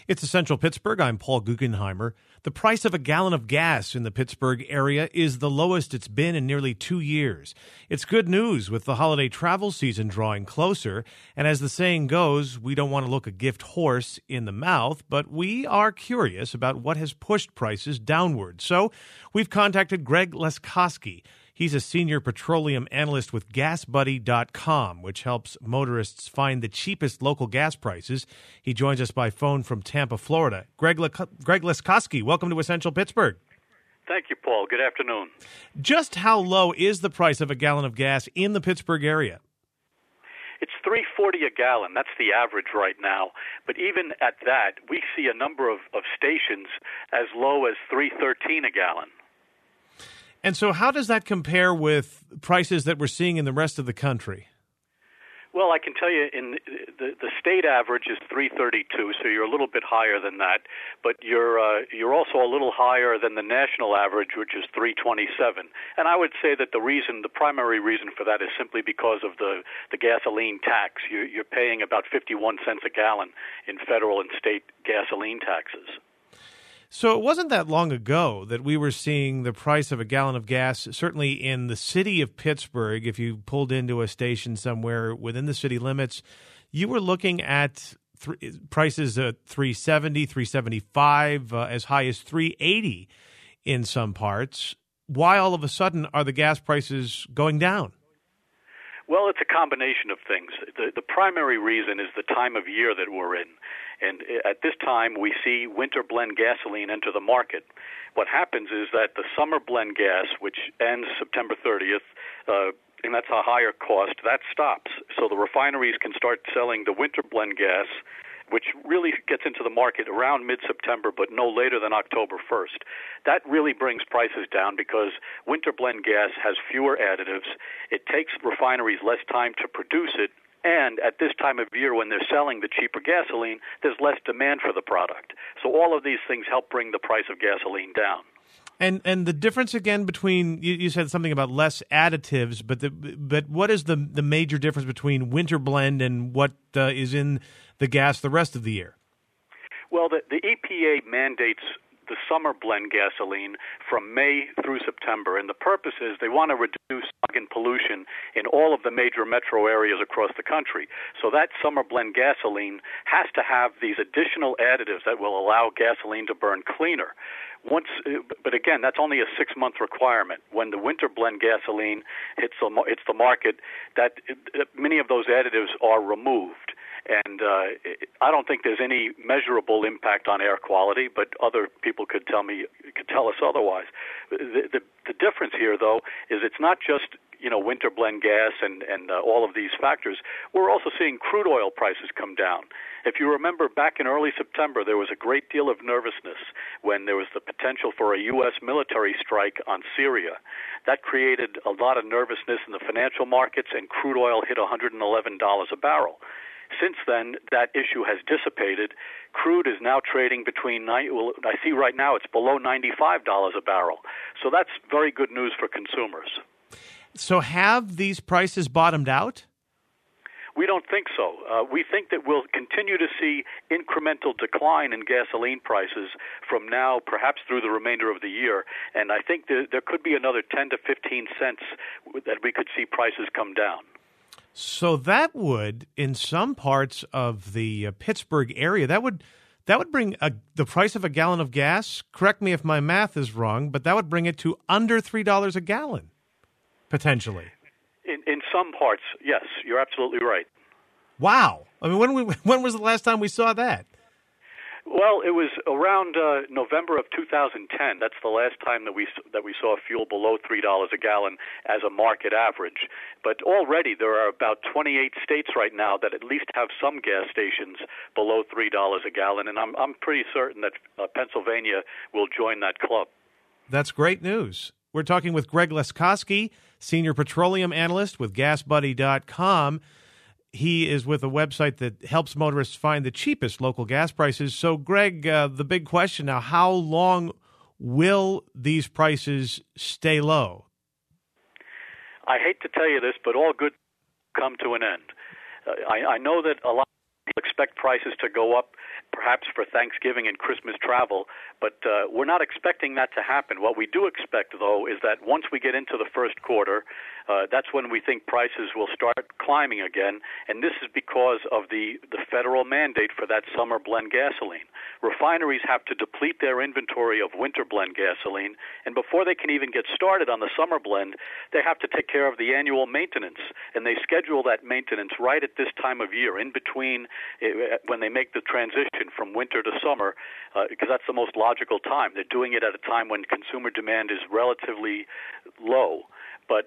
It's Essential Pittsburgh. I'm Paul Guggenheimer. The price of a gallon of gas in the Pittsburgh area is the lowest it's been in nearly 2 years. It's good news with the holiday travel season drawing closer. And as the saying goes, we don't want to look a gift horse in the mouth, but we are curious about what has pushed prices downward. So we've contacted Greg Leskoski. He's a senior petroleum analyst with GasBuddy.com, which helps motorists find the cheapest local gas prices. He joins us by phone from Tampa, Florida. Greg Leskoski, welcome to Essential Pittsburgh. Thank you, Paul. Good afternoon. Just how low is the price of a gallon of gas in the Pittsburgh area? It's $3.40 a gallon. That's the average right now. But even at that, we see a number of stations as low as $3.13 a gallon. And so how does that compare with prices that we're seeing in the rest of the country? Well, I can tell you in the state average is $3.32, so you're a little bit higher than that. But you're also a little higher than the national average, which is $3.27. And I would say that the primary reason for that is simply because of the gasoline tax. You're paying about 51 cents a gallon in federal and state gasoline taxes. So it wasn't that long ago that we were seeing the price of a gallon of gas, certainly in the city of Pittsburgh. If you pulled into a station somewhere within the city limits, you were looking at prices at $3.70, $3.75, as high as $3.80 in some parts. Why all of a sudden are the gas prices going down? Well, it's a combination of things. The primary reason is the time of year that we're in. And at this time, we see winter blend gasoline enter the market. What happens is that the summer blend gas, which ends September 30th, and that's a higher cost, that stops. So the refineries can start selling the winter blend gas, which really gets into the market around mid-September, but no later than October 1st. That really brings prices down because winter blend gas has fewer additives. It takes refineries less time to produce it, and at this time of year when they're selling the cheaper gasoline, there's less demand for the product. So all of these things help bring the price of gasoline down. And the difference again between, you said something about less additives, but what is the major difference between winter blend and what is in the gas the rest of the year? Well, the EPA mandates the summer blend gasoline from May through September, and the purpose is they want to reduce smog and pollution in all of the major metro areas across the country. So that summer blend gasoline has to have these additional additives that will allow gasoline to burn cleaner. But again, that's only a 6-month requirement. When the winter blend gasoline hits the market, many of those additives are removed. And I don't think there's any measurable impact on air quality, but other people could tell us otherwise. The difference here, though, is it's not just winter blend gas and all of these factors. We're also seeing crude oil prices come down. If you remember, back in early September, there was a great deal of nervousness when there was the potential for a U.S. military strike on Syria. That created a lot of nervousness in the financial markets, and crude oil hit $111 a barrel. Since then, that issue has dissipated. Crude is now trading I see right now it's below $95 a barrel. So that's very good news for consumers. So have these prices bottomed out? We don't think so. We think that we'll continue to see incremental decline in gasoline prices from now, perhaps through the remainder of the year. And I think there could be another 10 to 15 cents that we could see prices come down. So that would, in some parts of the Pittsburgh area, that would bring the price of a gallon of gas, correct me if my math is wrong, but that would bring it to under $3 a gallon, potentially. In some parts, yes, you're absolutely right. Wow. I mean, when was the last time we saw that? Well, it was around November of 2010. That's the last time that we saw fuel below $3 a gallon as a market average. But already there are about 28 states right now that at least have some gas stations below $3 a gallon, and I'm pretty certain that Pennsylvania will join that club. That's great news. We're talking with Greg Leskoski, senior petroleum analyst with GasBuddy.com. He is with a website that helps motorists find the cheapest local gas prices. So, Greg, the big question now, how long will these prices stay low? I hate to tell you this, but all good come to an end. I know that a lot of people expect prices to go up perhaps for Thanksgiving and Christmas travel, but we're not expecting that to happen. What we do expect, though, is that once we get into the first quarter, that's when we think prices will start climbing again, and this is because of the federal mandate for that summer blend gasoline. Refineries have to deplete their inventory of winter blend gasoline, and before they can even get started on the summer blend, they have to take care of the annual maintenance, and they schedule that maintenance right at this time of year, in between when they make the transition from winter to summer, because that's the most logical time. They're doing it at a time when consumer demand is relatively low. But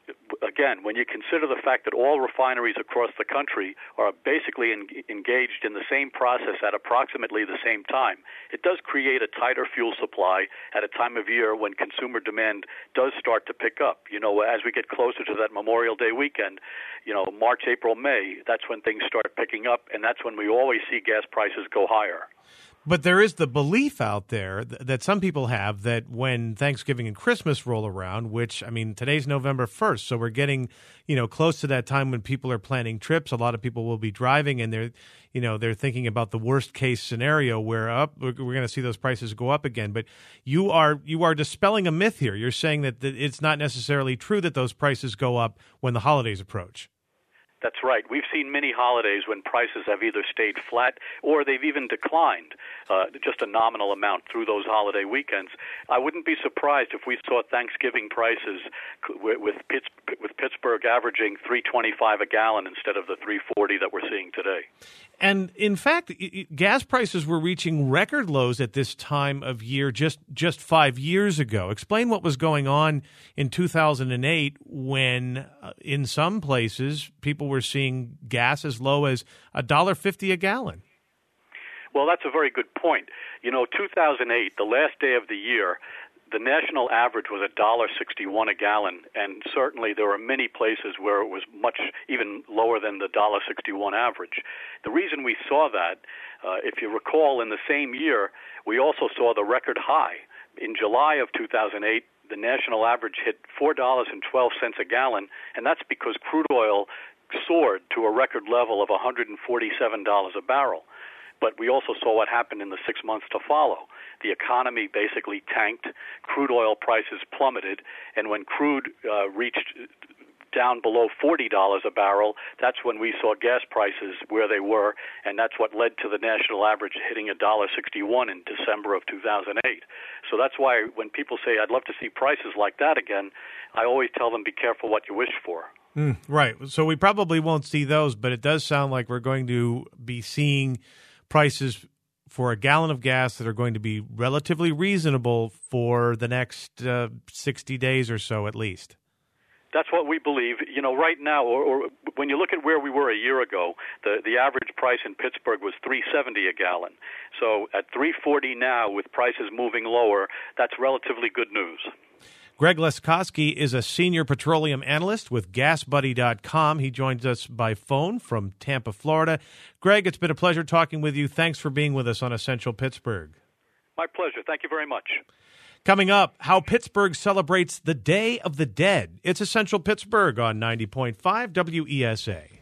again, when you consider the fact that all refineries across the country are basically engaged in the same process at approximately the same time, it does create a tighter fuel supply at a time of year when consumer demand does start to pick up. As we get closer to that Memorial Day weekend, March, April, May, that's when things start picking up, and that's when we always see gas prices go higher. But there is the belief out there that some people have that when Thanksgiving and Christmas roll around, which, today's November 1st, so we're getting, close to that time when people are planning trips. A lot of people will be driving, and they're thinking about the worst case scenario where we're going to see those prices go up again. But you are dispelling a myth here. You're saying that it's not necessarily true that those prices go up when the holidays approach. That's right. We've seen many holidays when prices have either stayed flat or they've even declined just a nominal amount through those holiday weekends. I wouldn't be surprised if we saw Thanksgiving prices with Pittsburgh averaging $3.25 a gallon instead of the $3.40 that we're seeing today. And in fact, gas prices were reaching record lows at this time of year just 5 years ago. Explain what was going on in 2008 when in some places people were seeing gas as low as $1.50 a gallon. Well, that's a very good point. 2008, the last day of the year, the national average was $1.61 a gallon, and certainly there were many places where it was much even lower than the $1.61 average. The reason we saw that, if you recall, in the same year, we also saw the record high. In July of 2008, the national average hit $4.12 a gallon, and that's because crude oil soared to a record level of $147 a barrel. But we also saw what happened in the 6 months to follow. The economy basically tanked, crude oil prices plummeted, and when crude reached down below $40 a barrel, that's when we saw gas prices where they were, and that's what led to the national average hitting $1.61 in December of 2008. So that's why when people say, I'd love to see prices like that again, I always tell them, be careful what you wish for. Right. So we probably won't see those, but it does sound like we're going to be seeing prices for a gallon of gas that are going to be relatively reasonable for the next 60 days or so at least. That's what we believe. Right now, or when you look at where we were a year ago, the average price in Pittsburgh was $3.70 a gallon. So at $3.40 now, with prices moving lower, that's relatively good news. Greg Leskoski is a senior petroleum analyst with GasBuddy.com. He joins us by phone from Tampa, Florida. Greg, it's been a pleasure talking with you. Thanks for being with us on Essential Pittsburgh. My pleasure. Thank you very much. Coming up, how Pittsburgh celebrates the Day of the Dead. It's Essential Pittsburgh on 90.5 WESA.